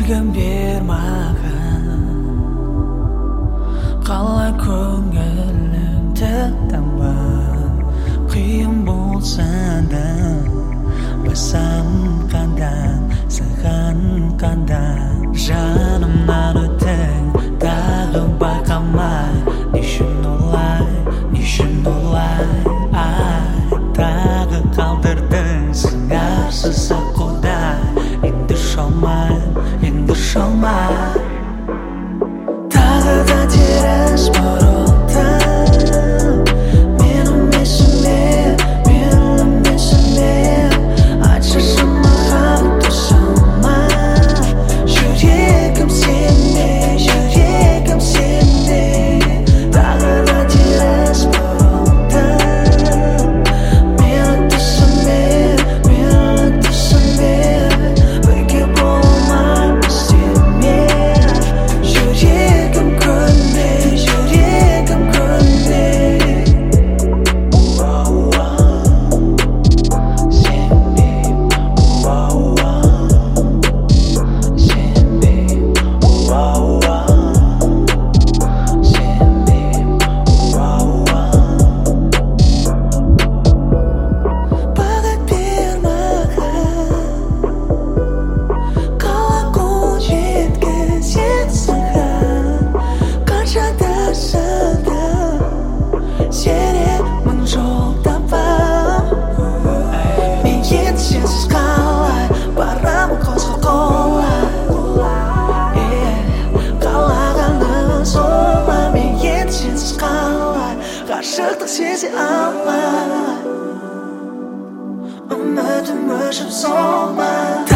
Күлгін бер маған, қалай көңіліңді танба. Қиын болса да басам қандай, саған қандай. Жанымнан өттің тағы байқамай. Не үшін олай, ай, тағы қалдырдың сыңарсыз аққудай. Енді шалмай тағы да теріс бұрылды. Менің есіме айтшы маған түсіме. Жүрегім сенде тағы да теріс бұрылды. Мені түсіме бірге болмаймыз сенімен. Жүрегім көнбе ғашықтық сезе алмай, үмітім өшіп солмай.